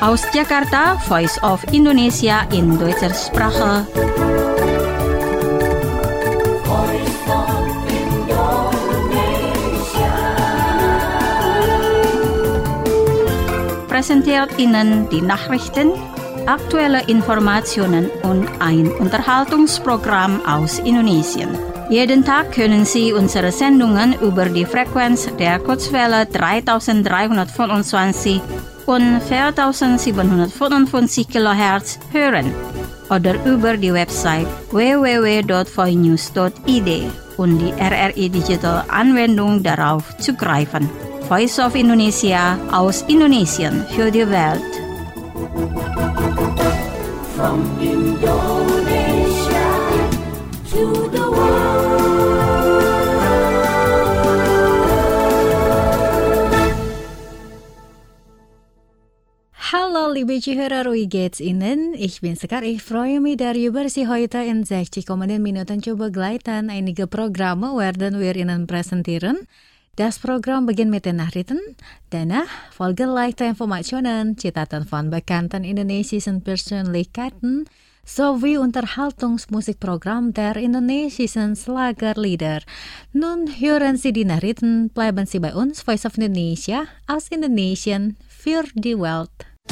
Aus Jakarta, Voice of Indonesia in deutscher Sprache. Präsentiert Ihnen die Nachrichten, aktuelle Informationen und ein Unterhaltungsprogramm aus Indonesien. Jeden Tag können Sie unsere Sendungen über die Frequenz der Kurzwelle 3325 und 4755 kHz hören oder über die Website www.voinews.id und die RRI Digital Anwendung darauf zugreifen. Voice of Indonesia aus Indonesien für die Welt. From Indonesia to the world. Hallo liebe Zuhörer, wie geht's Ihnen? Ich bin Sekar, ich freue mich darüber, Sie heute in 60 Minuten zu begleiten. Einige Programme werden wir Ihnen präsentieren. Das Programm beginnt mit den Nachrichten. Danach folgen leichte Informationen, Citaten von bekannten indonesischen Persönlichkeiten sowie Unterhaltungsmusikprogramm der indonesischen Schlagerlieder. Nun hören Sie die Nachrichten, bleiben Sie bei uns, Voice of Indonesia, aus Indonesien für die Welt.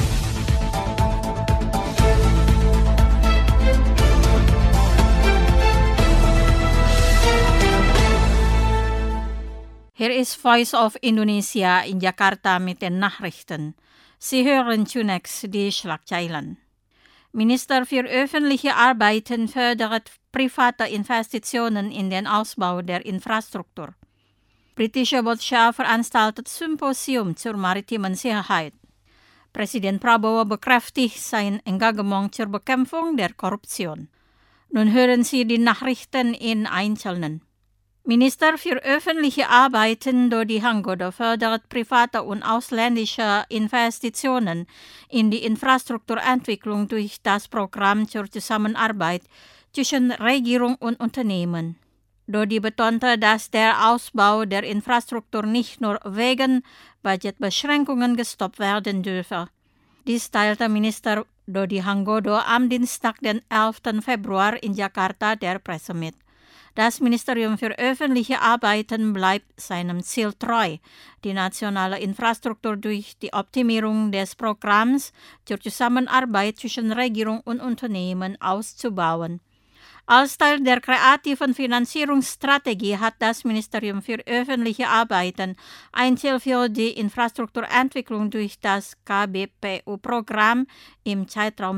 Hier ist Voice of Indonesia in Jakarta mit den Nachrichten. Sie hören zunächst die Schlagzeilen. Minister für öffentliche Arbeiten fördert private Investitionen in den Ausbau der Infrastruktur. Britische Botschaft veranstaltet Symposium zur maritimen Sicherheit. Präsident Prabowo bekräftigt sein Engagement zur Bekämpfung der Korruption. Nun hören Sie die Nachrichten in Einzelnen. Minister für öffentliche Arbeiten Dodi Hanggodo fördert private und ausländische Investitionen in die Infrastrukturentwicklung durch das Programm zur Zusammenarbeit zwischen Regierung und Unternehmen. Dodi betonte, dass der Ausbau der Infrastruktur nicht nur wegen Budgetbeschränkungen gestoppt werden dürfe. Dies teilte Minister Dodi Hanggodo am Dienstag, den 11. Februar in Jakarta der Presse mit. Das Ministerium für öffentliche Arbeiten bleibt seinem Ziel treu, die nationale Infrastruktur durch die Optimierung des Programms zur Zusammenarbeit zwischen Regierung und Unternehmen auszubauen. Als Teil der kreativen Finanzierungsstrategie hat das Ministerium für öffentliche Arbeiten ein Ziel für die Infrastrukturentwicklung durch das KBPU-Programm im Zeitraum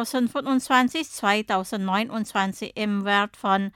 2025-2029 im Wert von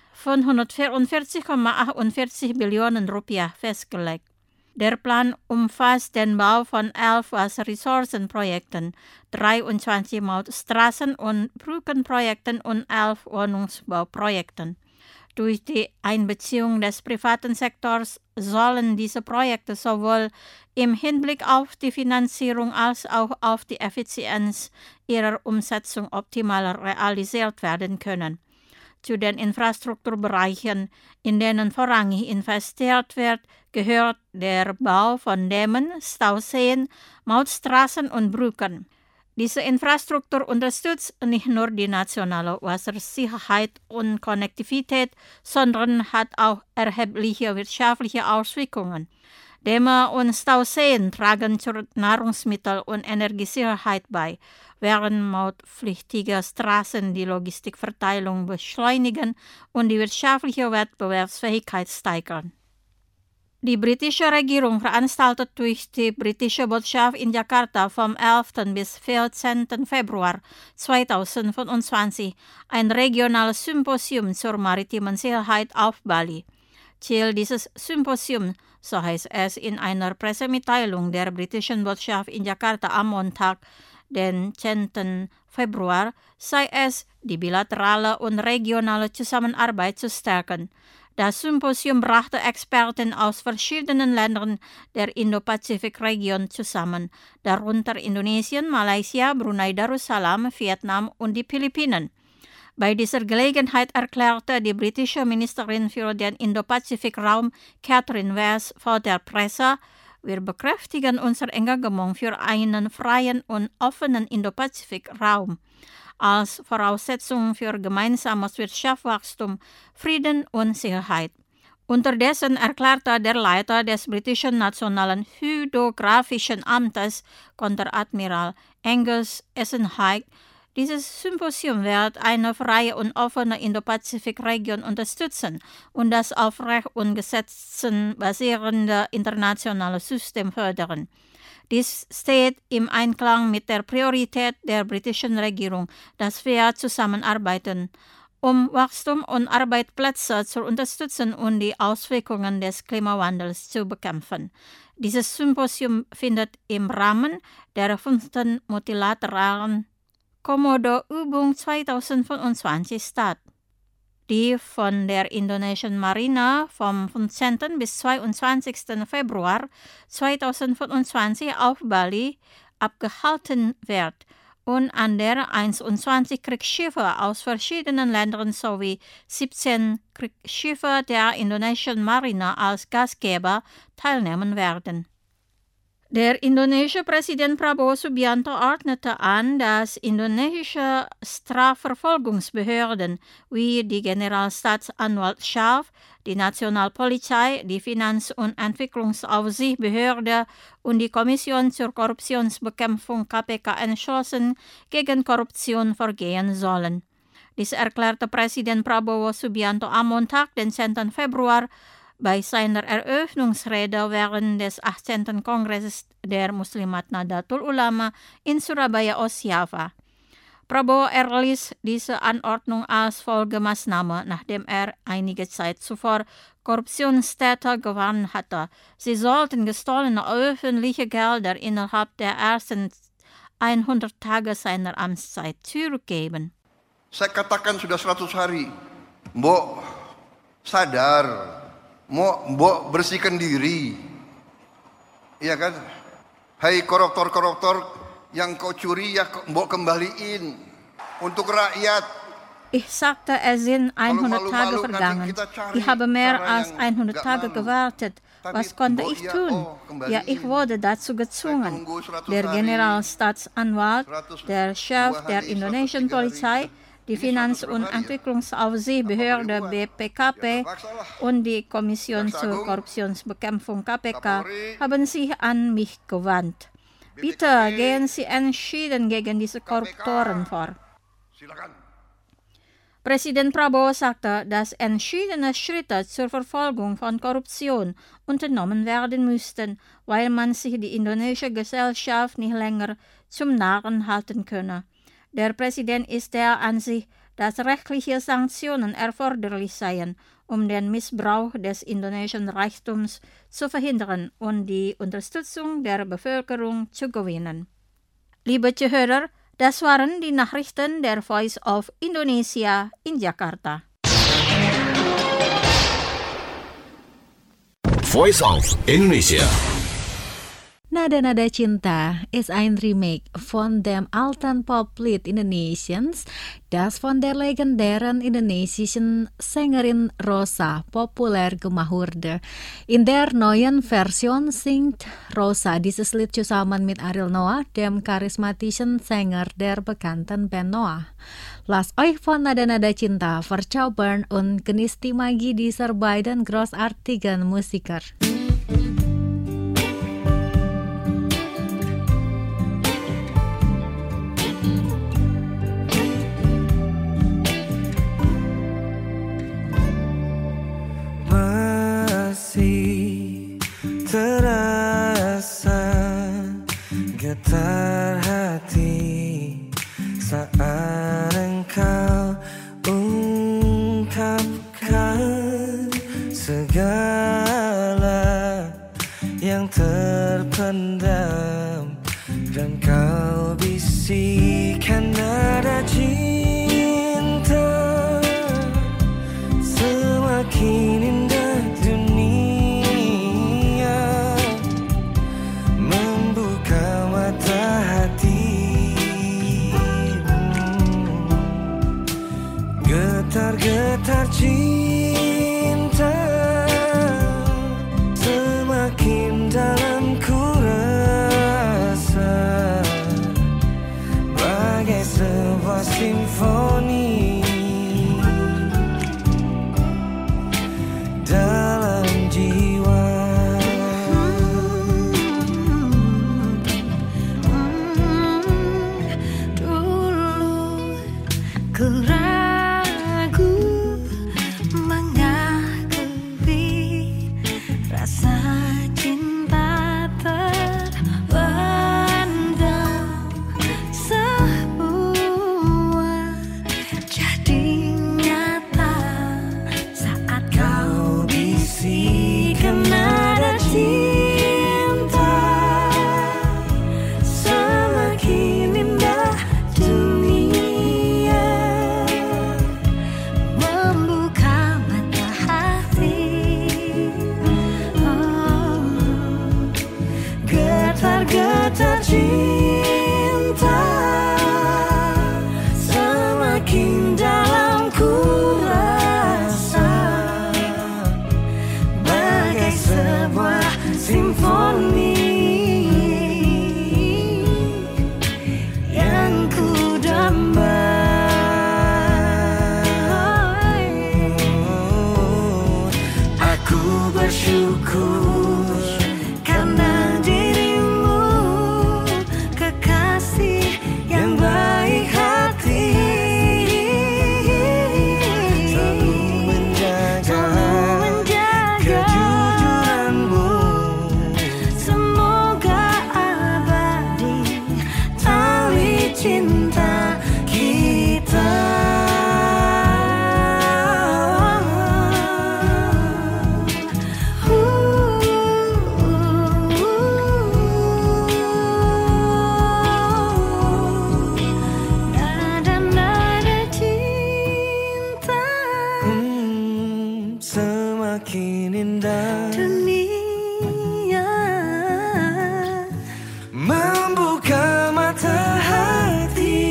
544,48 Billionen Rupiah festgelegt. Der Plan umfasst den Bau von 11 Wasserressourcenprojekten, 23 Mautstraßen- und Brückenprojekten und 11 Wohnungsbauprojekten. Durch die Einbeziehung des privaten Sektors sollen diese Projekte sowohl im Hinblick auf die Finanzierung als auch auf die Effizienz ihrer Umsetzung optimal realisiert werden können. Zu den Infrastrukturbereichen, in denen vorrangig investiert wird, gehört der Bau von Dämmen, Stauseen, Mautstraßen und Brücken. Diese Infrastruktur unterstützt nicht nur die nationale Wassersicherheit und Konnektivität, sondern hat auch erhebliche wirtschaftliche Auswirkungen. Dämme und Stauseen tragen zur Nahrungsmittel- und Energiesicherheit bei, während mautpflichtige Straßen die Logistikverteilung beschleunigen und die wirtschaftliche Wettbewerbsfähigkeit steigern. Die britische Regierung veranstaltet durch die britische Botschaft in Jakarta vom 11. bis 14. Februar 2025 ein regionales Symposium zur maritimen Sicherheit auf Bali. Ziel dieses Symposiums, so heißt es in einer Pressemitteilung der britischen Botschaft in Jakarta am Montag, den 10. Februar, sei es, die bilaterale und regionale Zusammenarbeit zu stärken. Das Symposium brachte Experten aus verschiedenen Ländern der Indo-Pazifik-Region zusammen, darunter Indonesien, Malaysia, Brunei Darussalam, Vietnam und die Philippinen. Bei dieser Gelegenheit erklärte die britische Ministerin für den Indo-Pazifik-Raum Catherine West vor der Presse, Wir bekräftigen unser Engagement für einen freien und offenen Indo-Pazifik-Raum als Voraussetzung für gemeinsames Wirtschaftswachstum, Frieden und Sicherheit. Unterdessen erklärte der Leiter des britischen Nationalen Hydrographischen Amtes, Konteradmiral Angus Essenhike, dieses Symposium wird eine freie und offene Indo-Pazifik-Region unterstützen und das auf Recht und Gesetzen basierende internationale System fördern. Dies steht im Einklang mit der Priorität der britischen Regierung, dass wir zusammenarbeiten, um Wachstum und Arbeitsplätze zu unterstützen und die Auswirkungen des Klimawandels zu bekämpfen. Dieses Symposium findet im Rahmen der 5. multilateralen Komodo-Übung 2025 statt, die von der Indonesian Marine vom 15. bis 22. Februar 2025 auf Bali abgehalten wird und an der 21 Kriegsschiffe aus verschiedenen Ländern sowie 17 Kriegsschiffe der Indonesian Marine als Gastgeber teilnehmen werden. Der indonesische Präsident Prabowo Subianto ordnete an, dass indonesische Strafverfolgungsbehörden wie die Generalstaatsanwaltschaft, die Nationalpolizei, die Finanz- und Entwicklungsaufsichtsbehörde und die Kommission zur Korruptionsbekämpfung KPK entschlossen gegen Korruption vorgehen sollen. Dies erklärte Präsident Prabowo Subianto am Montag, den 10. Februar, bei seiner Eröffnungsrede während des 18. Kongresses der Muslimat Nahdlatul Ulama in Surabaya, Ostjava. Prabowo erließ diese Anordnung als Folgemaßnahme, nachdem er einige Zeit zuvor Korruptionstäter gewarnt hatte. Sie sollten gestohlene öffentliche Gelder innerhalb der ersten 100 Tage seiner Amtszeit zurückgeben. Saya katakan sudah 100 hari, Mbok sadar, Mbok bersihkan diri, iya kan? Hai koruptor-koruptor yang kau curi ya Mbok kembaliin untuk rakyat. Ich sagte, es sind 100 Tage vergangen. Ich habe mehr als 100 Tage gewartet. Was konnte ich tun? Ja, ich wurde dazu gezwungen. Der Generalstaatsanwalt, der Chef der indonesischen Polizei, die Finanz- und Entwicklungsaufsichtsbehörde BPKP und die Kommission zur Korruptionsbekämpfung KPK haben sich an mich gewandt. Bitte gehen Sie entschieden gegen diese Korruptoren vor. Präsident Prabowo sagte, dass entschiedene Schritte zur Verfolgung von Korruption unternommen werden müssten, weil man sich die indonesische Gesellschaft nicht länger zum Narren halten könne. Der Präsident ist der Ansicht, dass rechtliche Sanktionen erforderlich seien, um den Missbrauch des indonesischen Reichtums zu verhindern und die Unterstützung der Bevölkerung zu gewinnen. Liebe Zuhörer, das waren die Nachrichten der Voice of Indonesia in Jakarta. Voice of Indonesia. Nada-Nada Cinta ist ein Remake von dem alten Poplied Indonesiens, das von der legendären indonesischen Sängerin Rosa populär gemacht wurde. In der neuen Version singt Rosa dieses Lied zusammen mit Ariel Noah, dem charismatischen Sänger der bekannten Band Noah. Lasst euch von Nada-Nada Cinta verzaubern und genießt die Magie dieser beiden großartigen Musiker. Terasa getar hati saat engkau ungkapkan segala yang terpendam dan kau bisikan nada cinta semakin indah dunia. Getar-getar cinta semakin dalam semakin indah. Dunia Membuka mata hati,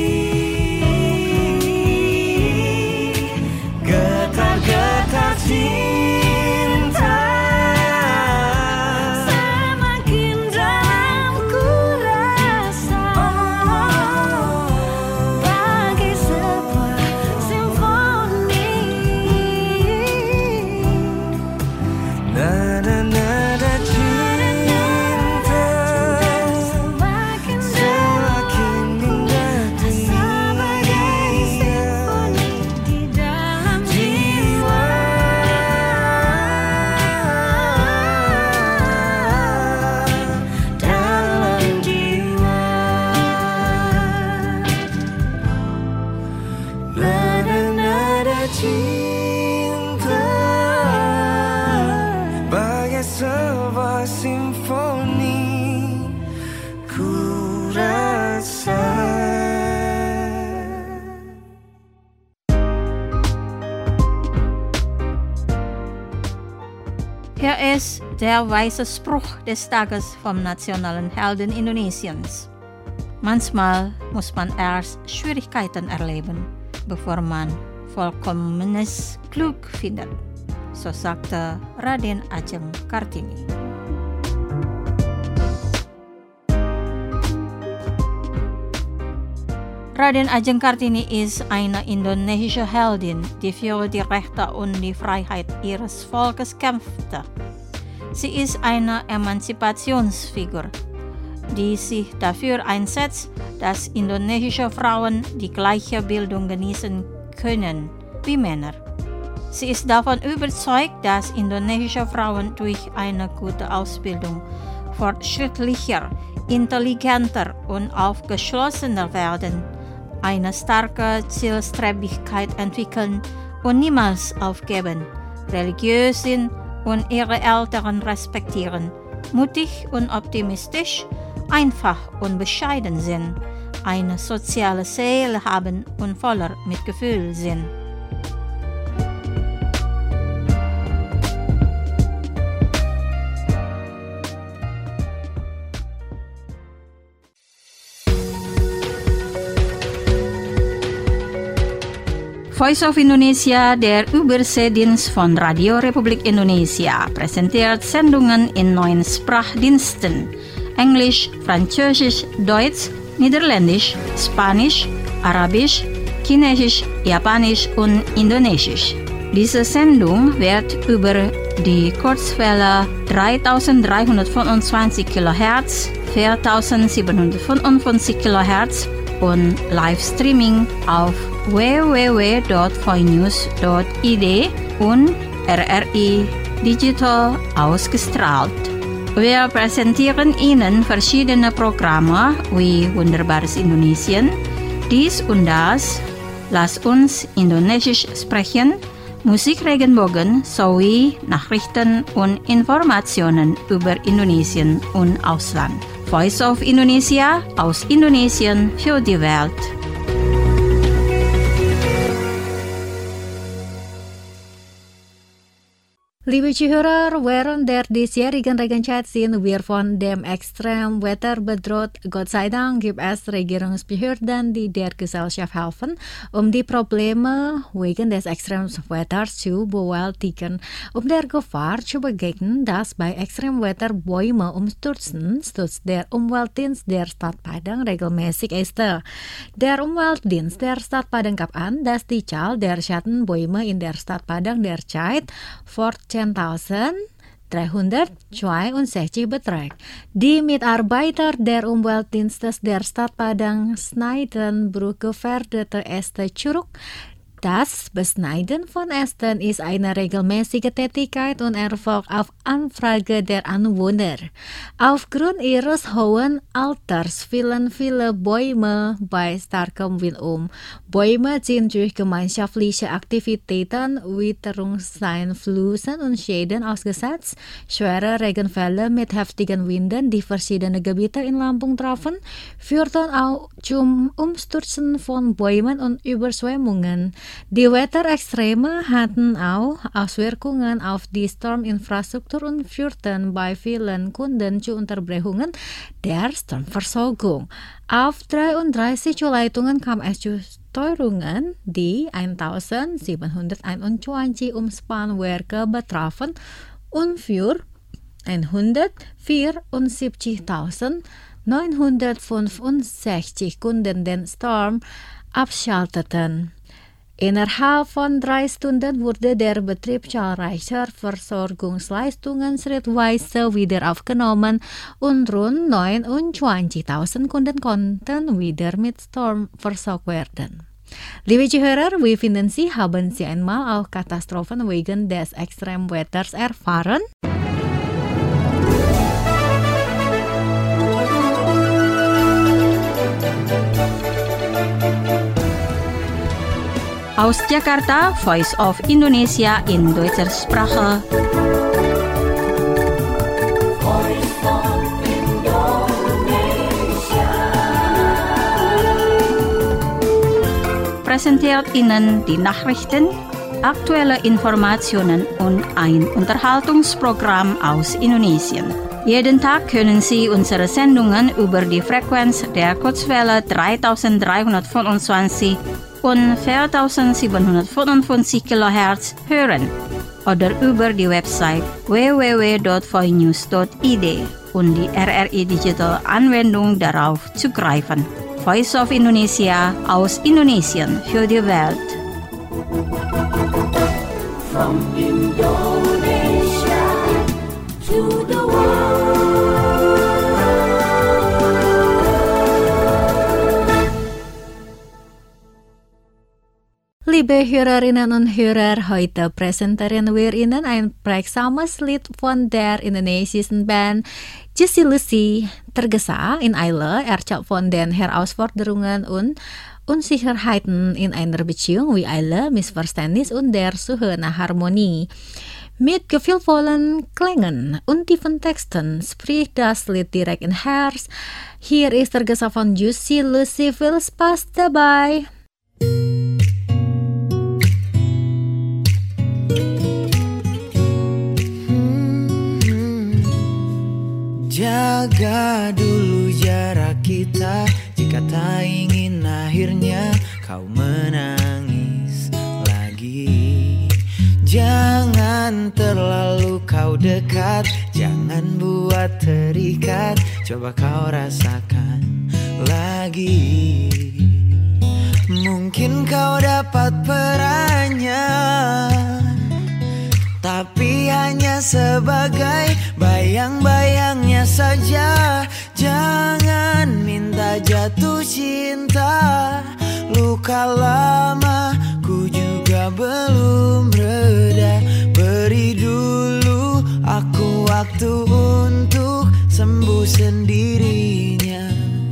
getar-getar cinta semakin dalam ku rasa, bagai sebuah simfoni. Nada-nada cinta Semakin semakin indah sebagai simfoni di dalam jiwa. dalam jiwa. Nada-nada cinta bagai sebuah simfoni ku rasa. Hier ist der weise Spruch des Tages vom nationalen Helden Indonesiens. Manchmal muss man erst Schwierigkeiten erleben, bevor man vollkommenes Glück findet, so sagte Raden Ajeng Kartini. Raden Ajeng Kartini ist eine indonesische Heldin, die für die Rechte und die Freiheit ihres Volkes kämpfte. Sie ist eine Emanzipationsfigur, die sich dafür einsetzt, dass indonesische Frauen die gleiche Bildung genießen können wie Männer. Sie ist davon überzeugt, dass indonesische Frauen durch eine gute Ausbildung fortschrittlicher, intelligenter und aufgeschlossener werden, eine starke Zielstrebigkeit entwickeln und niemals aufgeben, religiös sind und ihre Eltern respektieren, mutig und optimistisch, einfach und bescheiden sind, eine soziale Seele haben und voller Mitgefühl sind. Voice of Indonesia, der Überseedienst von Radio Republik Indonesia, präsentiert Sendungen in 9 Sprachdiensten: Englisch, Französisch, Deutsch, Niederländisch, Spanisch, Arabisch, Chinesisch, Japanisch und Indonesisch. Diese Sendung wird über die Kurzwelle 3325 kHz, 4755 kHz und Livestreaming auf www.voinews.id und RRI Digital ausgestrahlt. Wir präsentieren Ihnen verschiedene Programme wie Wunderbares Indonesien, dies und das, Lass uns Indonesisch sprechen, Musik Regenbogen sowie Nachrichten und Informationen über Indonesien und Ausland. Voice of Indonesia aus Indonesien für die Welt. Lieve Zuhörer, während diesjährigen Regenzeit sind wir von dem Extremwetter bedroht. Gott sei Dank gibt es Regierungsbehörden, die der Gesellschaft helfen, die Probleme wegen des Extremwetters zu bewältigen. Der Gefahr zu begegnen, dass bei Extremwetter Bäume umstürzen, stützt der Umweltdienst der Stadt Padang regelmäßig Äste. Der Umweltdienst der Stadt Padang gab an, dass die Zahl der Schattenbäume in der Stadt Padang derzeit 14.362 beträgt. Die Mitarbeiter der Umweltdienstes der Stadt Padang schneiden gefährdete Äste zurück. Das Beschneiden von Ästen ist eine regelmäßige Tätigkeit und erfolgt auf Anfrage der Anwohner. Aufgrund ihres hohen Alters fielen viele Bäume bei starkem Wind um. Bäume sind durch gemeinschaftliche Aktivitäten, Witterungseinflüssen und Schäden ausgesetzt. Schwere Regenfälle mit heftigen Winden, die verschiedene Gebiete in Lampung trafen, führten auch zum Umstürzen von Bäumen und Überschwemmungen. Die Wetterextreme hatten auch Auswirkungen auf die Sturminfrastruktur und führten bei vielen Kunden zu Unterbrechungen der Sturmversorgung. Auf 33 Leitungen kam es zu Störungen die 1721 Umspannwerke betrafen und für 174.965 Kunden den Sturm abschalteten. Innerhalb von 3 Stunden wurde der Betrieb zahlreicher Versorgungsleistungen schrittweise wieder aufgenommen und rund 29.000 Kunden konnten wieder mit Strom versorgt werden. Liebe Zuhörer, wie finden Sie, haben Sie einmal auch Katastrophen wegen des Extremwetters erfahren? Aus Jakarta, Voice of Indonesia in deutscher Sprache. Präsentiert Ihnen die Nachrichten, aktuelle Informationen und ein Unterhaltungsprogramm aus Indonesien. Jeden Tag können Sie unsere Sendungen über die Frequenz der Kurzwelle 3325 und 4755 kHz hören oder über die Website www.voinews.id und die RRI Digital Anwendung darauf zugreifen. Voice of Indonesia aus Indonesien für die Welt. From Indonesia to the world. Liebe Hörerinnen und Hörer, heute präsentieren wir Ihnen ein prägsames Lied von der indonesischen Band Juicy Lucy. Tergesa in Eile erzählt von den Herausforderungen und Unsicherheiten in einer Beziehung wie Eile, Missverständnis und der Suche nach Harmonie. Mit gefühlvollen Klängen und tiefen Texten spricht das Lied direkt in Herz. Hier ist Tergesa von Juicy Lucy, viel Spaß dabei. Jaga dulu jarak kita, jika tak ingin akhirnya kau menangis lagi. Jangan terlalu kau dekat, jangan buat terikat, coba kau rasakan lagi. Mungkin kau dapat perannya, tapi hanya sebagai bayang-bayangnya saja. Jangan minta jatuh cinta, luka lama ku juga belum reda. Beri dulu aku waktu untuk sembuh sendirinya.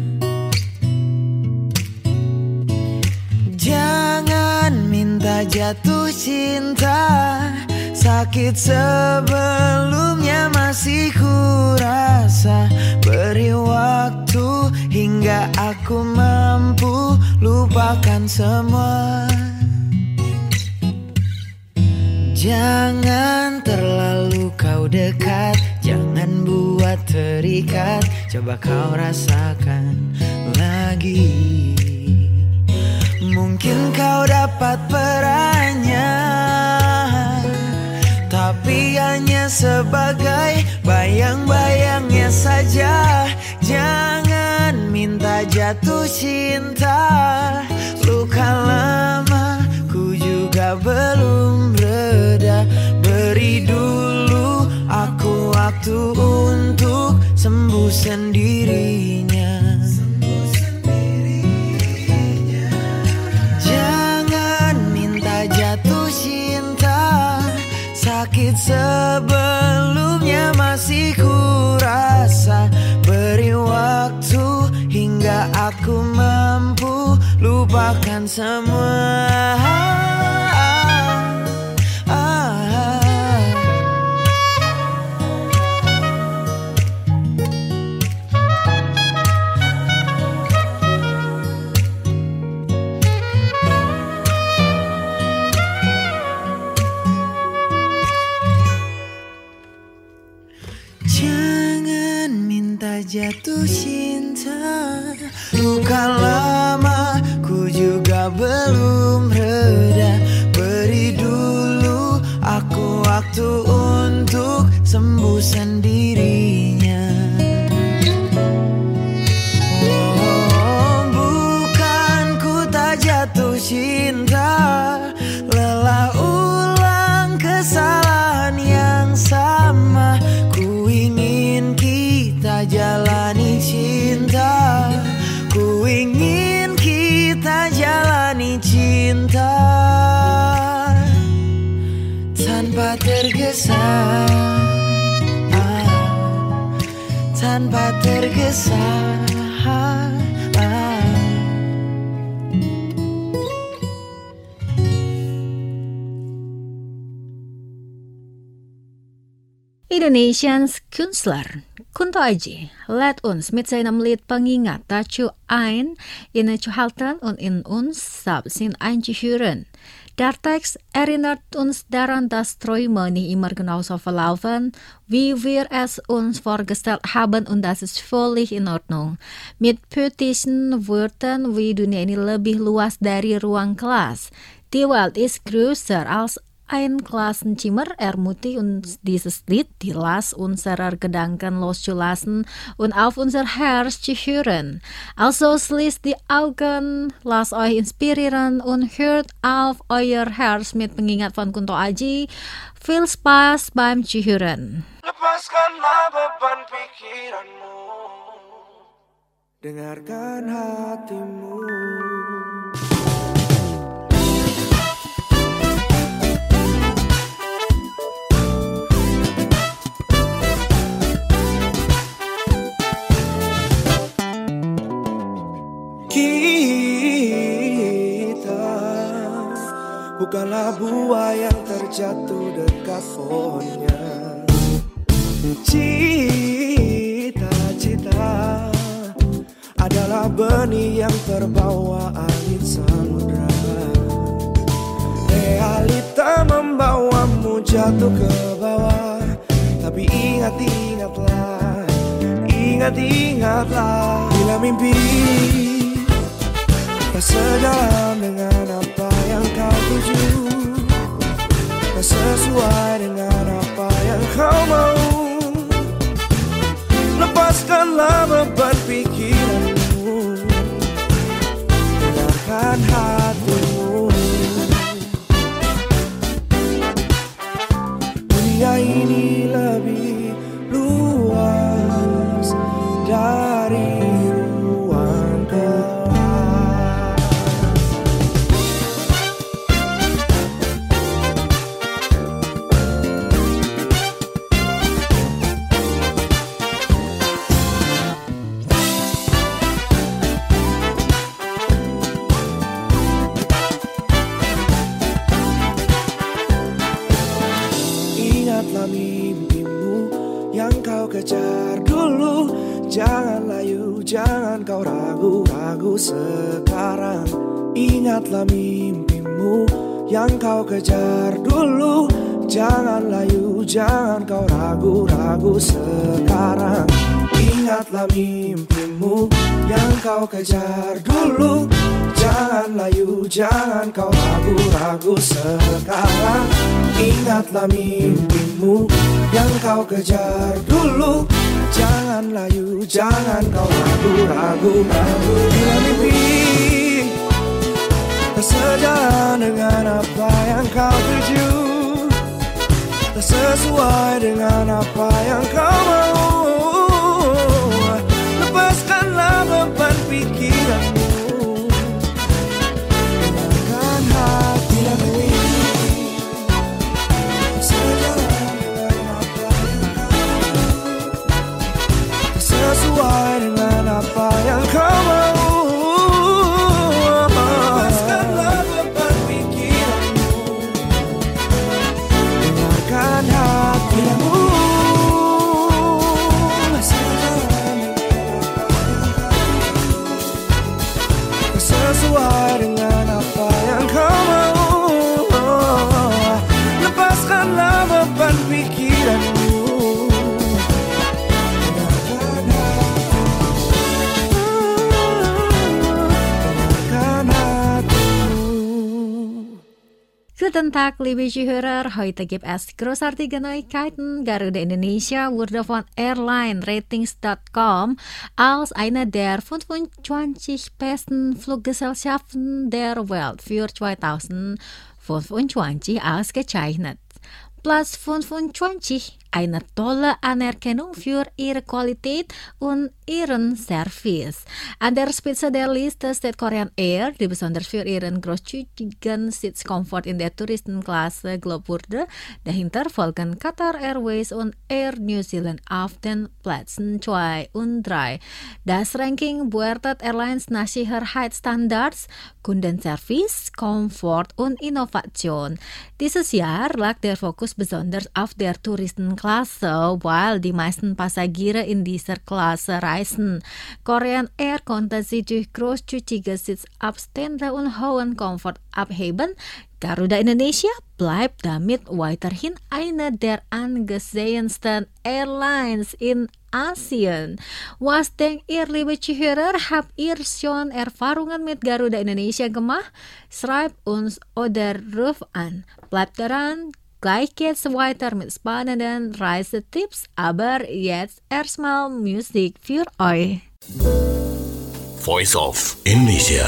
Jangan minta jatuh cinta, sakit sebelumnya masih kurasa. Beri waktu hingga aku mampu lupakan semua. Jangan terlalu kau dekat, jangan buat terikat, coba kau rasakan lagi. Mungkin kau dapat perannya, tapi hanya sebagai bayang-bayangnya saja. Jangan minta jatuh cinta, luka lama ku juga belum reda. Beri dulu aku waktu untuk sembuh sendirinya. Jangan minta jatuh cinta, sakit sebelumnya masih kurasa. Beri waktu hingga aku mampu lupakan semua. jatuh cinta. Luka lama ku juga belum reda. Beri dulu aku waktu untuk sembuh sendirinya. Oh, bukan ku tak jatuh cinta, lelah ulang kesalahan yang sama. Ku ingin kita jalani cinta, ku ingin kita jalani cinta tanpa tergesa, tanpa tergesa. Indonesians Künstler Kunto Aji, laat ons met zijn lied pengingat Tacu Ein in het gehalten en in ons sab sin eindje Daar tekst erinnert ons daran dass Träume nicht immer genau so verlaufen, wie wir es uns vorgestellt haben und das ist völlig in Ordnung. Mit poetischen Worten wie dunia ini lebih luas dari ruang kelas. Die Welt ist größer als ein Klassenzimmer, ermutigt uns dieses Lied, die Last unserer Gedanken loszulassen und auf unser Herz zu hören. Also schließt die Augen, lasst euch inspirieren und hört auf euer Herz mit pengingat von Kunto Aji. Viel Spaß beim Zuhören. Lepaskanlah beban pikiranmu, dengarkan hatimu. Kita bukanlah buah yang terjatuh dekat pohonnya. Cita-cita adalah benih yang terbawa angin samudra. Realita membawamu jatuh ke bawah, tapi ingat-ingatlah, ingat-ingatlah, bila mimpi tak sejalan dengan apa yang kau tuju, tak sesuai dengan apa yang kau mau. Lepaskanlah beban pikiranmu, dengarkan hatimu. Dunia ini lebih luas dari ruang kelas. Ingatlah mimpimu yang kau kejar dulu. Jangan layu, jangan kau ragu-ragu sekarang. Ingatlah mimpimu yang kau kejar dulu. Jangan layu, jangan kau ragu-ragu sekarang. Ingatlah mimpimu yang kau kejar dulu. Jangan layu, jangan kau ragu-ragu sekarang. Ingatlah mimpimu yang kau kejar dulu. Jangan layu, jangan kau ragu-ragu. Bila mimpi tak sejalan dengan apa yang kau tuju, tak sesuai dengan apa yang kau mau. Lepaskanlah beban pikiranmu, dengarkan hati ini. Sejalan dengan apa yang kau tuju, tak sesuai dengan apa yang kau mau. Lepaskanlah beban pikiranmu, dengarkan hatimu. Sesuai dengan apa yang kau mau. Lepaskanlah beban pikiranmu, dengarkan hati. Guten Tag, liebe Zuhörer. Heute gibt es großartige Neuigkeiten. Garuda Indonesia wurde von Airline-Ratings.com als eine der 25 besten Fluggesellschaften der Welt für 2025 ausgezeichnet. Platz 25, eine tolle Anerkennung für ihre Qualität und ihren Service. An der Spitze der Liste steht Korean Air, die besonders für ihren großzügigen Sitzkomfort in der Touristenklasse gelobt wurde. Dahinter folgen Qatar Airways und Air New Zealand auf den Plätzen 2 und 3. Das Ranking bewertet Airlines nach Sicherheitsstandards, Kundenservice, Komfort und Innovation. Dieses Jahr lag der Fokus besonders auf der Touristenklasse, weil die meisten Passagiere in dieser Klasse reisen. Korean Air konnte sich durch großzügige Sitzabstände und hohen Komfort abheben. Garuda Indonesia bleibt damit weiterhin eine der angesehensten Airlines in Asien. Was denkt ihr, liebe Zuhörer? Habt ihr schon Erfahrungen mit Garuda Indonesia gemacht? Schreibt uns oder ruft an. Bleibt daran, gleich geht's weiter mit spannenden Reisetipps, aber jetzt erstmal Musik für euch. Voice of Indonesia.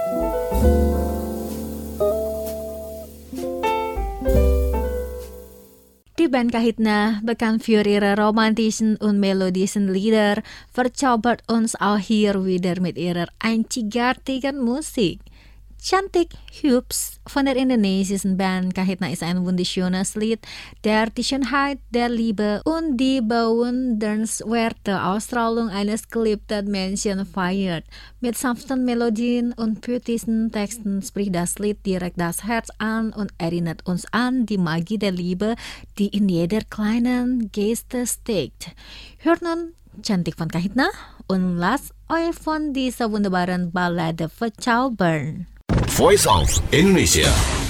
Die Band Kahitna, bekannt für ihre romantischen und melodischen Lieder, verzaubert uns auch hier wieder mit ihrer einzigartigen Musik. Cantik Hübsch von der indonesischen Band Kahitna ist ein wunderschönes Lied, der die Schönheit der Liebe und die bewundernswerte Ausstrahlung eines geliebten Menschen feiert. Mit sanften Melodien und poetischen Texten spricht das Lied direkt das Herz an und erinnert uns an die Magie der Liebe, die in jeder kleinen Geste steckt. Hört nun Cantik von Kahitna und lasst euch von dieser wunderbaren Ballade verzaubern. Voice of Indonesia.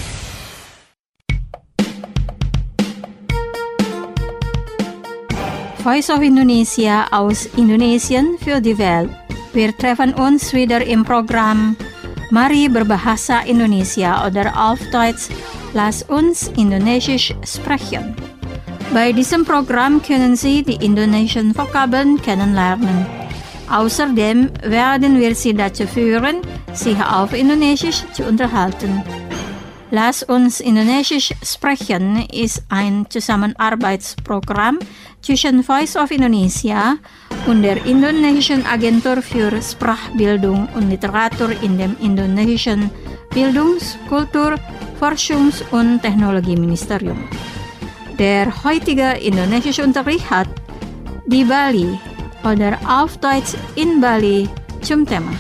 Voice of Indonesia aus Indonesien für die Welt. Wir treffen uns wieder im Programm Mari berbahasa Indonesia oder auf Deutsch Lass uns Indonesisch sprechen. Bei diesem Programm können Sie die indonesischen Vokabeln kennenlernen. Außerdem werden wir Sie dazu führen, sich auf Indonesisch zu unterhalten. Lass uns Indonesisch sprechen ist ein Zusammenarbeitsprogramm zwischen Voice of Indonesia und der Indonesischen Agentur für Sprachbildung und Literatur in dem indonesischen Bildungs-, Kultur-, Forschungs- und Technologieministerium. Der heutige indonesische Unterricht hat di Bali oder auf Deutsch in Bali zum Thema.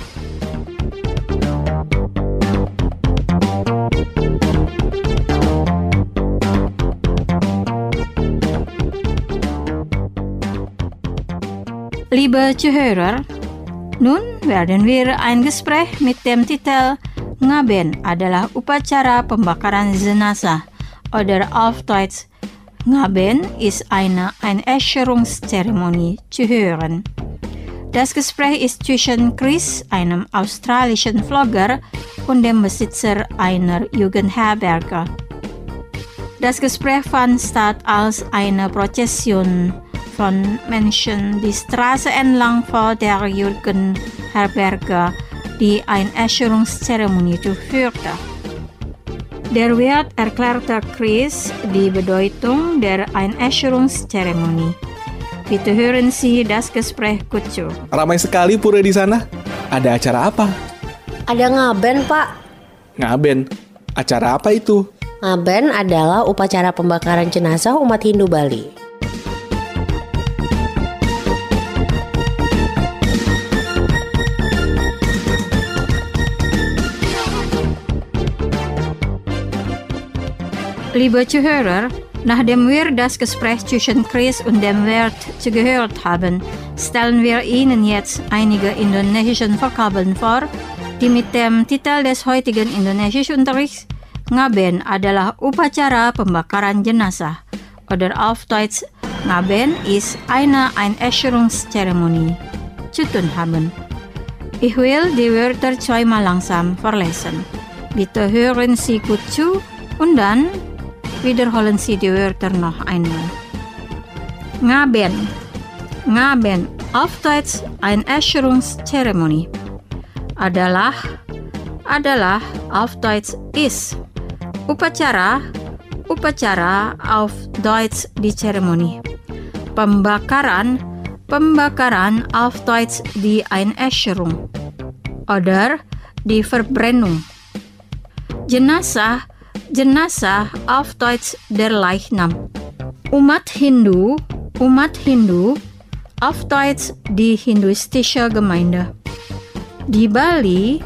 Liebe Zuhörer, nun werden wir ein Gespräch mit dem Titel Ngaben adalah upacara pembakaran jenazah oder auf Deutsch Ngaben ist eine Einäscherungszeremonie zu hören. Das Gespräch ist zwischen Chris, einem australischen Vlogger, und dem Besitzer einer Jugendherberge. Das Gespräch fand statt, als eine Prozession von Menschen die Straße entlang vor der Jugendherberge die Einäscherungszeremonie durchführte. Der Wirt erklärte Chris die Bedeutung der Einäscherungszeremonie. Bitte hören Sie das Gespräch gut zu. Ramai sekali pura di sana. Ada acara apa? Ada ngaben, Pak. Ngaben? Acara apa itu? Ngaben adalah upacara pembakaran jenazah umat Hindu Bali. Liebe Zuhörer, nachdem wir das Gespräch zwischen Chris und dem Wirt zugehört haben, stellen wir Ihnen jetzt einige indonesische Vokabeln vor, die mit dem Titel des heutigen Indonesischunterrichts Ngaben adalah upacara pembakaran jenazah oder auf Deutsch Ngaben ist eine Einäscherungszeremonie zu tun haben. Ich will die Wörter zweimal langsam vorlesen. Bitte hören Sie gut zu Und dann wiederholen Sie die Wörter noch einmal. Ngaben. Ngaben, auf Deutsch Einäscherungszeremonie. Adalah auf Deutsch ist. Upacara auf Deutsch die Zeremonie. Pembakaran auf Deutsch die Einäscherung. Oder die Verbrennung. Jenazah auf Deutsch der Leichnam. Umat Hindu auf Deutsch die hinduistische Gemeinde. Di Bali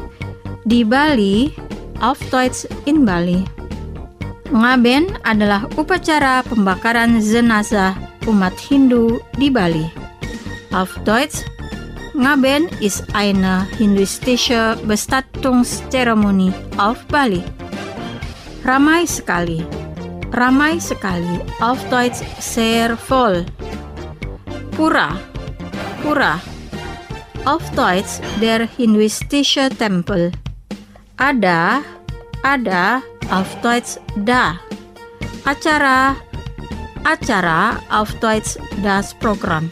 auf Deutsch in Bali. Ngaben adalah upacara pembakaran jenazah umat Hindu di Bali. Auf Deutsch, Ngaben ist eine hinduistische Bestattungszeremonie auf Bali. Ramai sekali, auf Deutsch sehr voll. Pura, auf Deutsch der hinduistische Tempel. Ada, auf Deutsch da. Acara, auf Deutsch das Programm.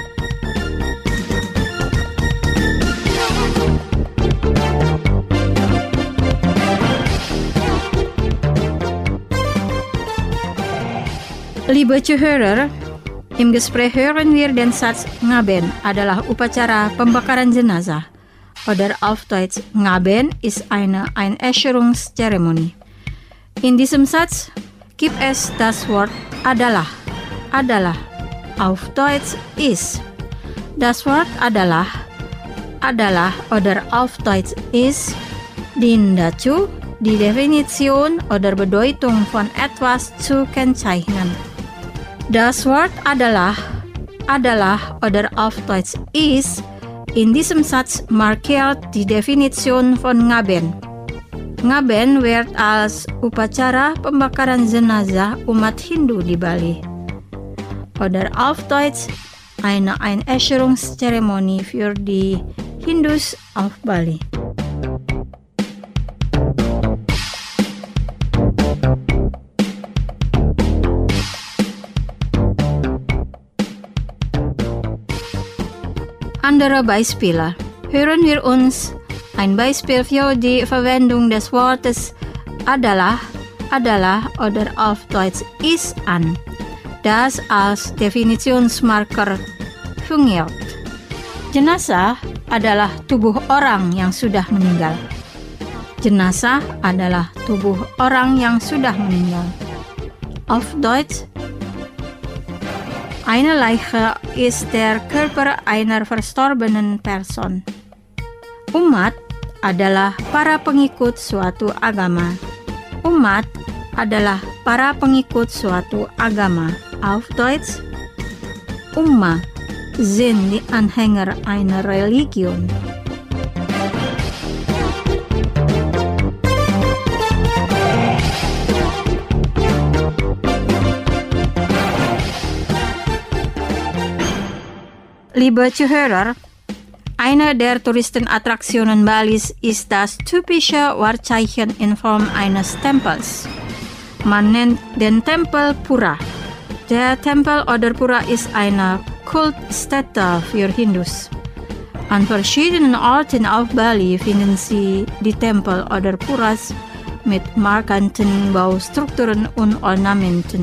Liebe Zuhörer, im Gespräch hören wir den Satz Ngaben adalah upacara pembakaran jenazah. Oder auf Deutsch, Ngaben ist eine Einäscherungszeremonie. In diesem Satz gibt es das Wort adalah. Auf Deutsch ist. Das Wort adalah oder auf Deutsch ist dient dazu, die Definition oder Bedeutung von etwas zu kennzeichnen. Das Wort adalah oder auf Deutsch ist in diesem Satz markiert die Definition von Ngaben. Ngaben wird als upacara pembakaran jenazah umat Hindu di Bali. Oder auf Deutsch eine Einäscherungszeremonie für die Hindus auf Bali. Andere Beispiele. Hören wir uns ein Beispiel für die Verwendung des Wortes adalah oder auf Deutsch ist an, das als Definitionsmarker fungiert. Jenazah adalah tubuh orang yang sudah meninggal. Jenazah adalah tubuh orang yang sudah meninggal. Auf Deutsch, eine Leiche ist der Körper einer verstorbenen Person. Umat adalah para pengikut suatu agama. Umat adalah para pengikut suatu agama. Auf Deutsch, Ummah sind die Anhänger einer Religion. Liebe Zuhörer, eine der Touristenattraktionen Balis ist das typische Wahrzeichen in Form eines Tempels. Man nennt den Tempel Pura. Der Tempel oder Pura ist eine Kultstätte für Hindus. An verschiedenen Orten auf Bali finden Sie die Tempel oder Puras mit markanten Baustrukturen und Ornamenten.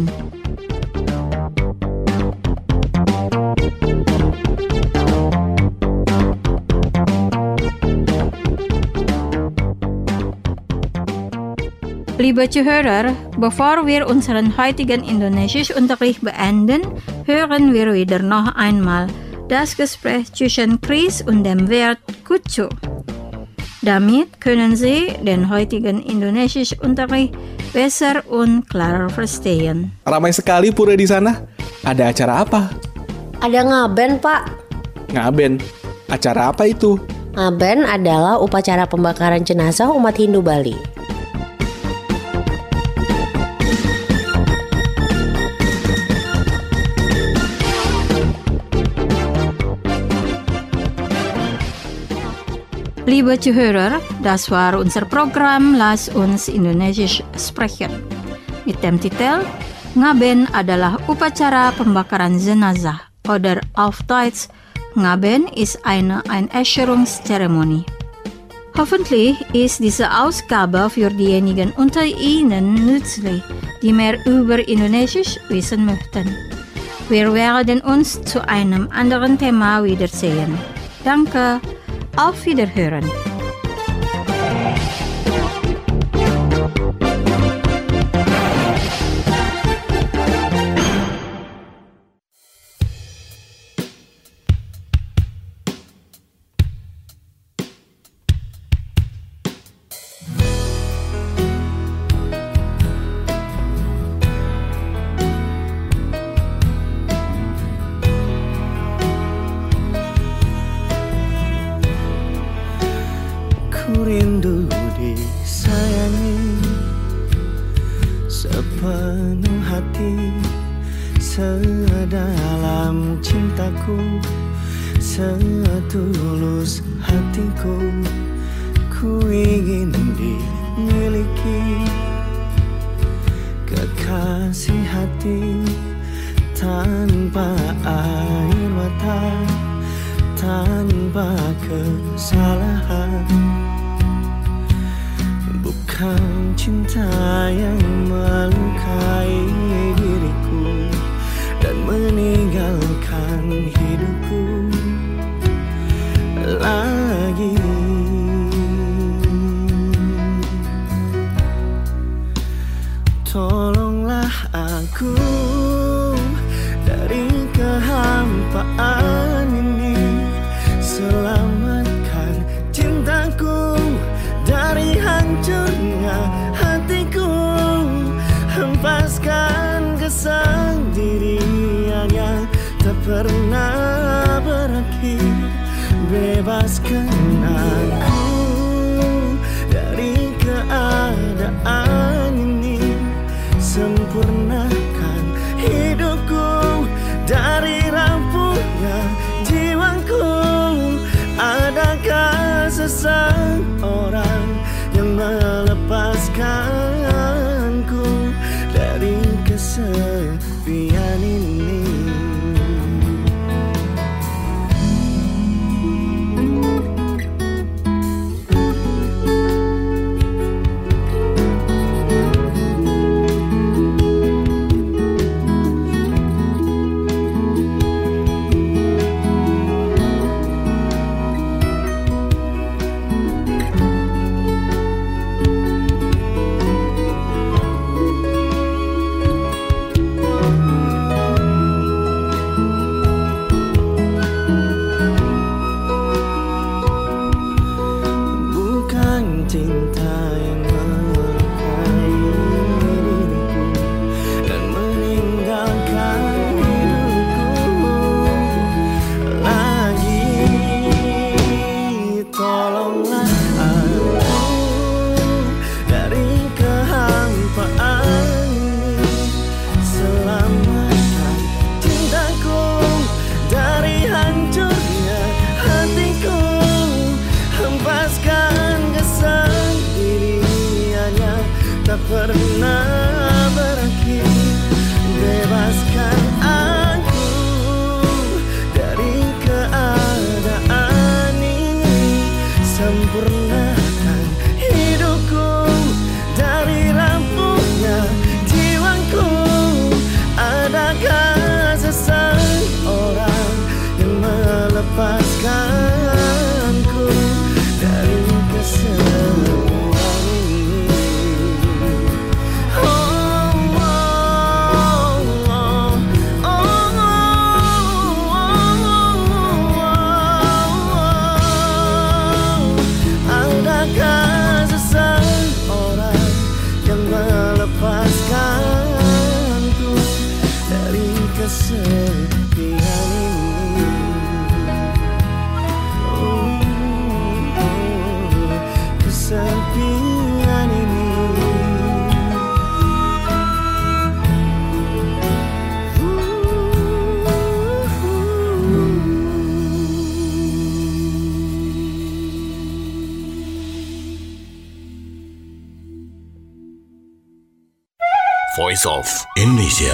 Liebe Zuhörer, bevor wir unseren heutigen Indonesischunterricht beenden, hören wir wieder noch einmal das Gespräch zwischen Chris und dem Wert Kucu. Damit können Sie den heutigen Indonesischunterricht besser und klarer verstehen. Ramai sekali pura di sana. Ada acara apa? Ada ngaben, Pak. Ngaben? Acara apa itu? Ngaben adalah upacara pembakaran jenazah umat Hindu Bali. Liebe Zuhörer, das war unser Programm Lass uns Indonesisch sprechen. Mit dem Titel Ngaben adalah upacara pembakaran jenazah oder auf Deutsch Ngaben ist eine Einäscherungszeremonie. Hoffentlich ist diese Ausgabe für diejenigen unter Ihnen nützlich, die mehr über Indonesisch wissen möchten. Wir werden uns zu einem anderen Thema wiedersehen. Danke, auf Wiederhören. Rindu disayangi sepenuh hati, sedalam cintaku, setulus hatiku. Ku ingin dimiliki kekasih hati tanpa air mata, tanpa kesalahan. Bukan cinta yang melukai diriku dan meninggalkan hidupku lagi. Tolonglah aku dari kehampaan ini, selamatkan cintaku dari hancurnya hatiku, hempaskan kesendirian yang tak pernah berakhir. Bebaskan aku dari keadaan ini, sempurnakan hidupku dari rapuhnya jiwaku. Adakah seseorang yang melepaskanku dari kesepian ini? Pernah berakhir. Bebaskan aku dari keadaan ini, sempurnakan hidupku dari rapuhnya jiwaku. Adakah seseorang yang melepaskanku dari kesedihan? Kesepian ini, kesepian ini. Voice of Indonesia.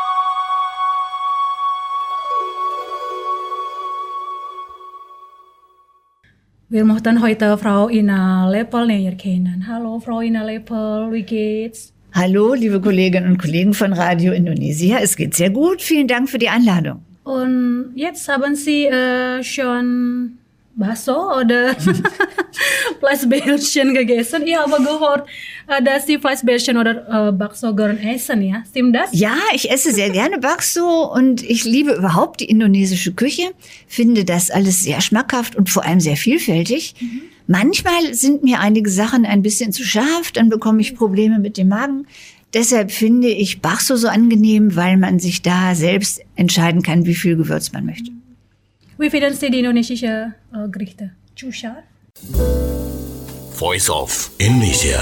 Wir möchten heute Frau Ina Lepel näher kennen. Hallo Frau Ina Lepel, wie geht's? Hallo, liebe Kolleginnen und Kollegen von Radio Indonesia. Es geht sehr gut. Vielen Dank für die Einladung. Und jetzt haben Sie schon Bakso oder Fleischbällchen gegessen? Ich habe gehört, dass Sie Fleischbällchen oder Bakso gern essen, ja? Stimmt das? Ja, ich esse sehr gerne Bakso und ich liebe überhaupt die indonesische Küche. Finde das alles sehr schmackhaft und vor allem sehr vielfältig. Manchmal sind mir einige Sachen ein bisschen zu scharf, dann bekomme ich Probleme mit dem Magen. Deshalb finde ich Bakso so angenehm, weil man sich da selbst entscheiden kann, wie viel Gewürz man möchte. Wie finden Sie die indonesische Gerichte? Zu scharf? Voice of Indonesia.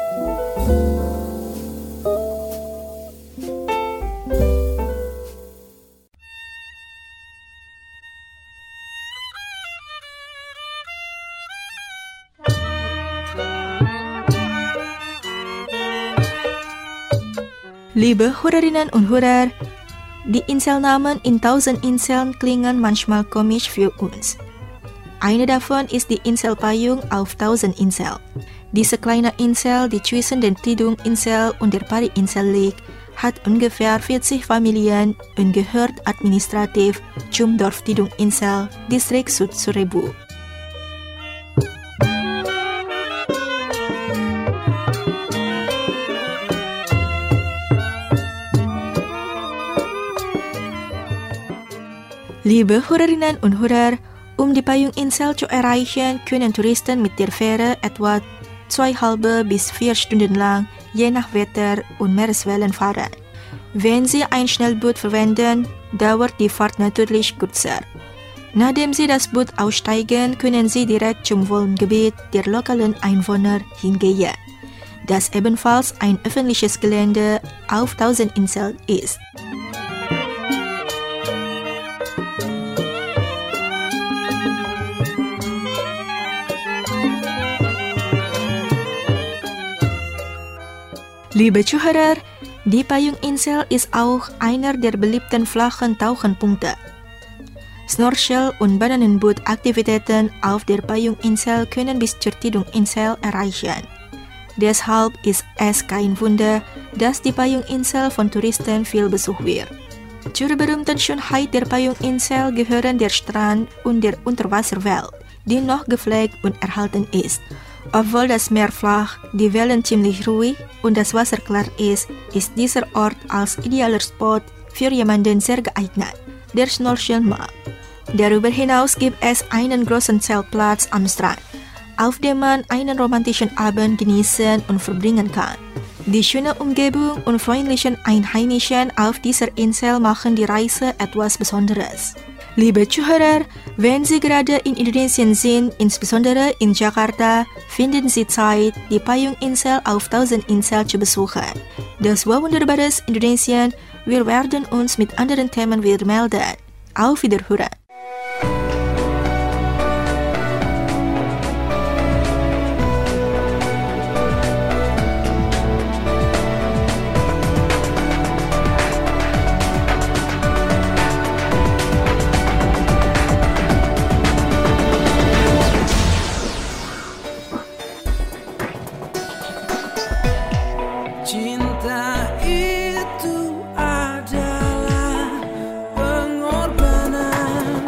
Liebe Hörerinnen und Hörer, die Inselnamen in 1000 Inseln klingen manchmal komisch für uns. Eine davon ist die Insel Payung auf 1000 Inseln. Diese kleine Insel, die zwischen den Tidung-Insel und der Pari-Insel liegt, hat ungefähr 40 Familien und gehört administrativ zum Dorf Tidung-Insel, Distrik Sud-Surebu. Liebe Hörerinnen und Hörer, um die Payung-Insel zu erreichen, können Touristen mit der Fähre etwa 2,5 bis 4 Stunden lang, je nach Wetter und Meereswellen fahren. Wenn Sie ein Schnellboot verwenden, dauert die Fahrt natürlich kürzer. Nachdem Sie das Boot aussteigen, können Sie direkt zum Wohngebiet der lokalen Einwohner hingehen, das ebenfalls ein öffentliches Gelände auf 1000 Inseln ist. Liebe Zuhörer, die Payung-Insel ist auch einer der beliebten flachen Tauchenpunkte. Snorchel- und Bananenbootaktivitäten auf der Payung-Insel können bis zur Tidung-Insel erreichen. Deshalb ist es kein Wunder, dass die Payung-Insel von Touristen viel besucht wird. Zur berühmten Schönheit der Payung-Insel gehören der Strand und der Unterwasserwelt, die noch gepflegt und erhalten ist. Obwohl das Meer flach, die Wellen ziemlich ruhig und das Wasser klar ist dieser Ort als idealer Spot für jemanden sehr geeignet, der schnorcheln mag. Darüber hinaus gibt es einen großen Zeltplatz am Strand, auf dem man einen romantischen Abend genießen und verbringen kann. Die schöne Umgebung und freundlichen Einheimischen auf dieser Insel machen die Reise etwas Besonderes. Liebe Zuhörer, wenn Sie gerade in Indonesien sind, insbesondere in Jakarta, finden Sie Zeit, die Payung-Insel auf 1000 Inseln zu besuchen. Das war wunderbares Indonesien. Wir werden uns mit anderen Themen wieder melden. Auf Wiederhören. Itu adalah pengorbanan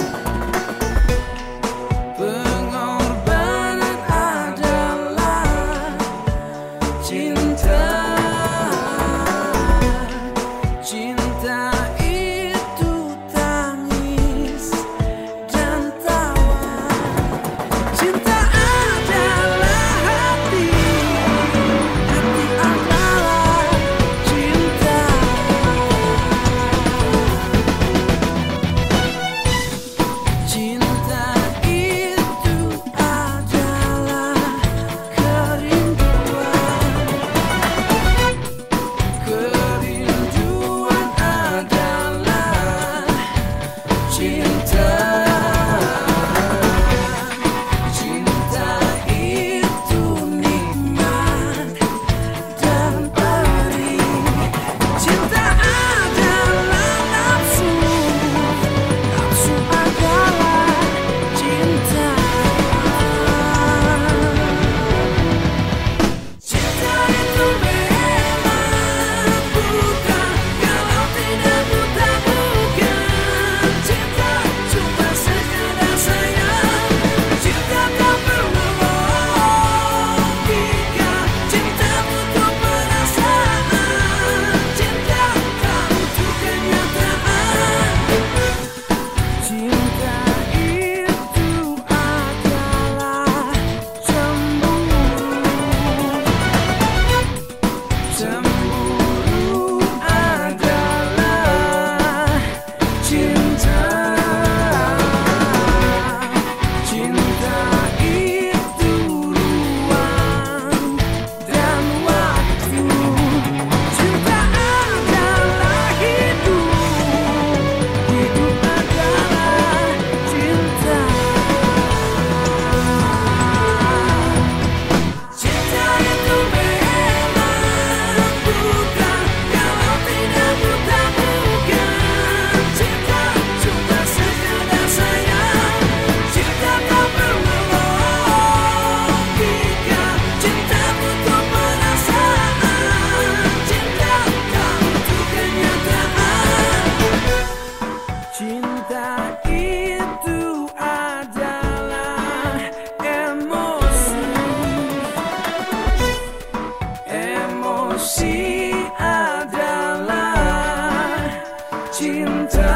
cinta.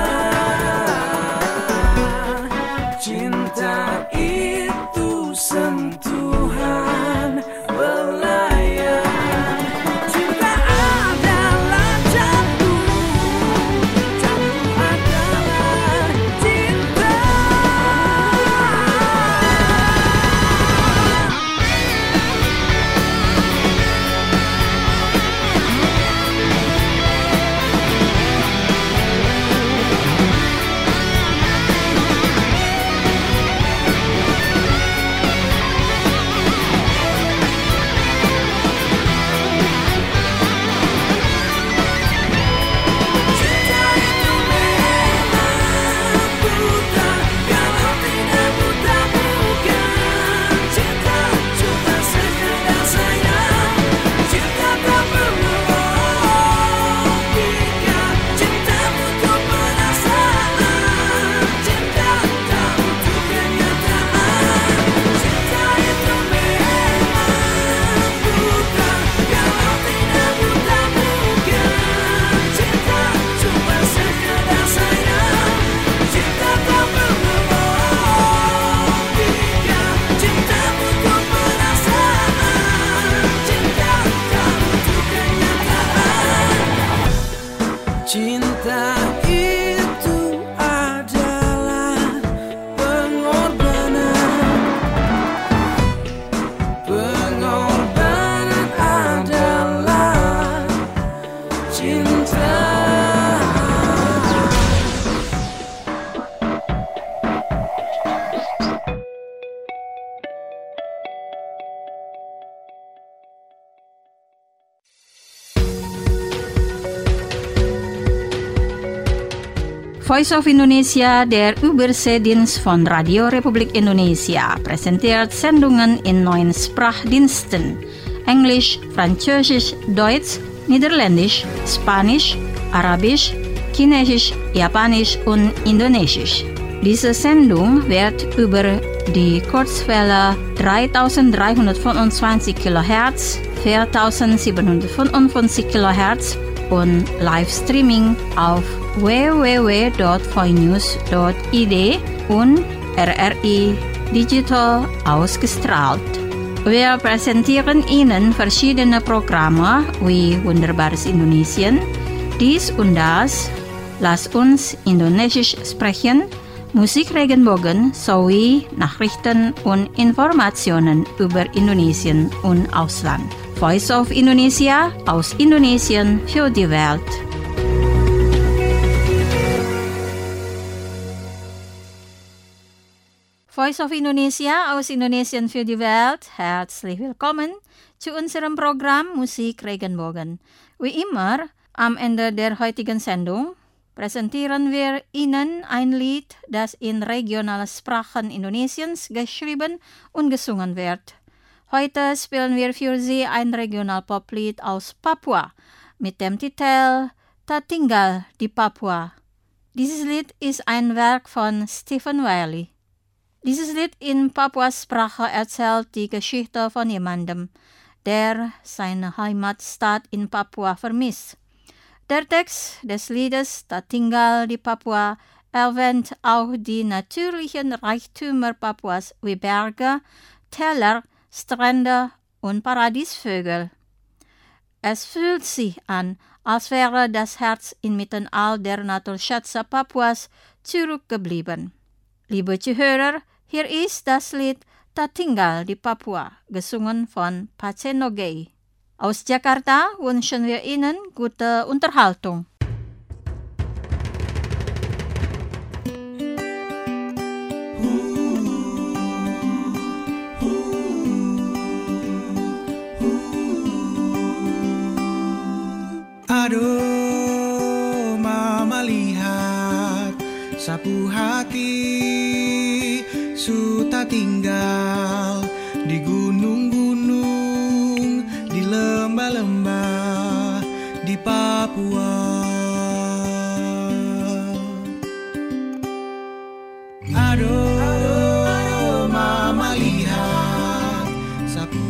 Cinta itu sentuhan belayan. Cinta adalah jatuh, jatuh adalah cinta. Cinta itu adalah pengorbanan. Pengorbanan adalah cinta. Voice of Indonesia, der Überseedienst von Radio Republik Indonesia, präsentiert Sendungen in 9 Sprachdiensten: Englisch, Französisch, Deutsch, Niederländisch, Spanisch, Arabisch, Chinesisch, Japanisch und Indonesisch. Diese Sendung wird über die Kurzwelle 3325 kHz, 4755 kHz und Livestreaming auf www.voinews.id und RRI Digital ausgestrahlt. Wir präsentieren Ihnen verschiedene Programme wie Wunderbares Indonesien, dies und das, Lass uns Indonesisch sprechen, Musik Regenbogen sowie Nachrichten und Informationen über Indonesien und Ausland. Voice of Indonesia aus Indonesien für die Welt. Voice of Indonesia aus Indonesien für die Welt. Herzlich willkommen zu unserem Programm Musik Regenbogen. Wie immer, am Ende der heutigen Sendung präsentieren wir Ihnen ein Lied, das in regionalen Sprachen Indonesiens geschrieben und gesungen wird. Heute spielen wir für Sie ein Regional-Poplied aus Papua mit dem Titel Tak Tinggal di Papua. Dieses Lied ist ein Werk von Stephen Wiley. Dieses Lied in Papua-Sprache erzählt die Geschichte von jemandem, der seine Heimatstadt in Papua vermisst. Der Text des Liedes Tak Tinggal di Papua erwähnt auch die natürlichen Reichtümer Papuas wie Berge, Täler, Strände und Paradiesvögel. Es fühlt sich an, als wäre das Herz inmitten all der Naturschätze Papuas zurückgeblieben. Liebe Zuhörer, hier ist das Lied Tak Tinggal di Papua, gesungen von Pacenogei. Aus Jakarta wünschen wir Ihnen gute Unterhaltung. Aduh, mama lihat sapu hati suta tinggal di gunung-gunung, di lembah-lembah di Papua. Aduh, mama lihat sapu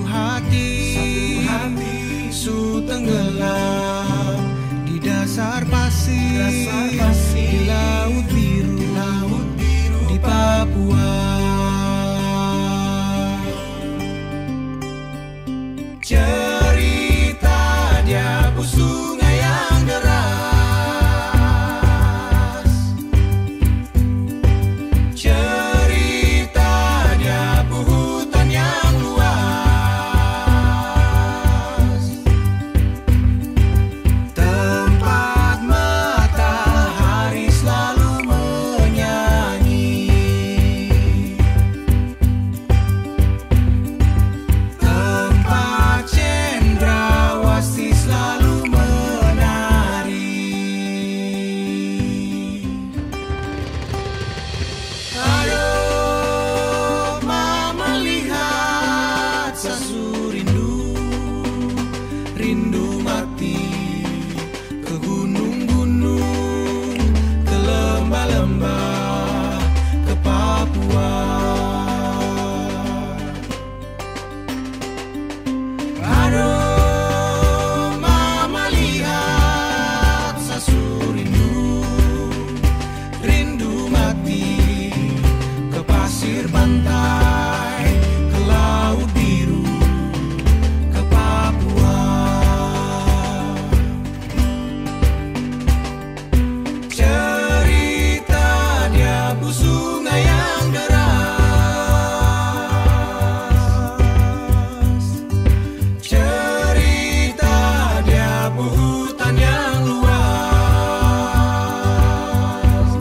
hati su tenggelam di dasar pasir di laut biru di Papua. Cerita dia sungai yang deras, cerita dia hutan yang luas, tempat matahari selalu menyanyi, tempat cendrawasih selalu menari. Aduh, mama lihat sasu rindu mati ke gunung-gunung, ke lembah-lembah, ke Papua. Aduh, mama lihat sasu rindu mati ke pasir pantai, ke laut biru, ke Papua. Cerita dia sungai yang deras, cerita dia hutan yang luas,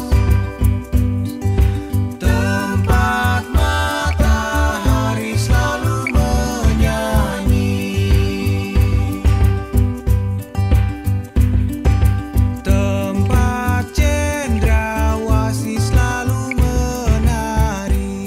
tempat matahari selalu menyanyi, tempat cendrawasih selalu menari.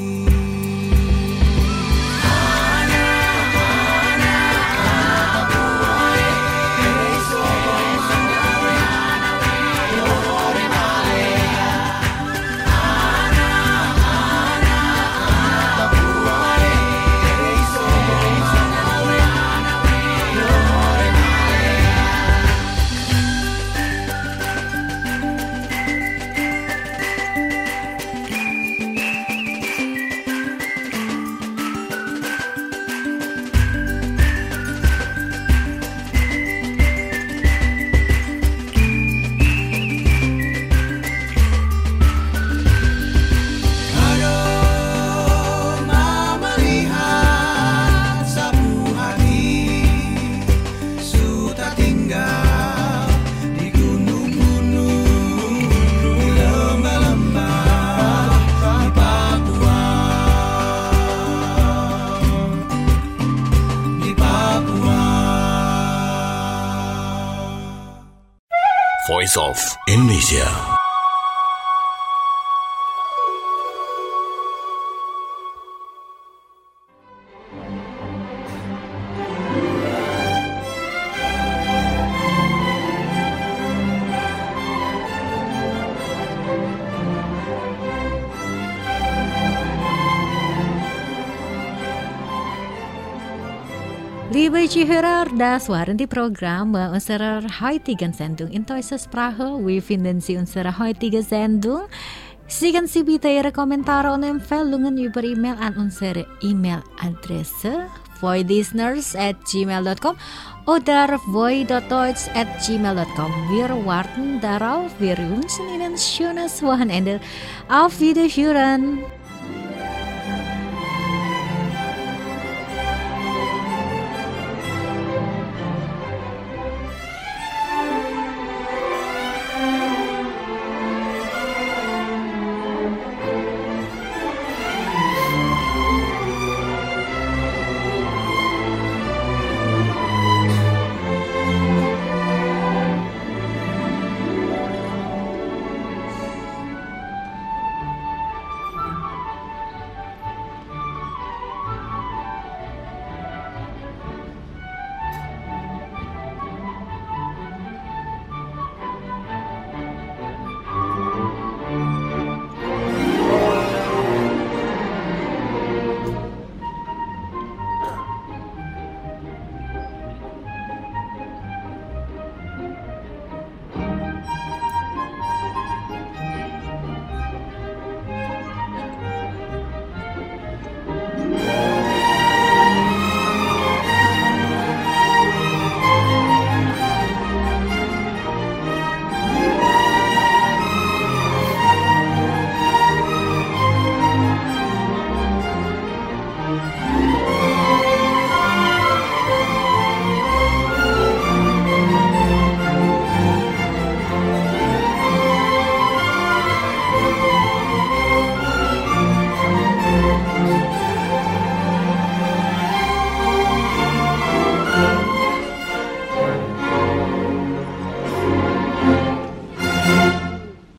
Aduh, mama lihat sapu hati sudah tinggal di gunung-gunung, di lembah-lembah, di Papua, di Papua. Voice of Indonesia. Liebe Zuhörer, das waren die Programme unserer heutigen Sendung. In deutscher Sprache, wie finden Sie unsere heutige Sendung? Schicken Sie bitte Ihre Kommentare und Empfehlungen über E-Mail an unsere E-Mail-Adresse voidlisteners@gmail.com oder void.deutsch@gmail.com. Wir warten darauf. Wir wünschen Ihnen schönes Wochenende. Auf Wiederhören.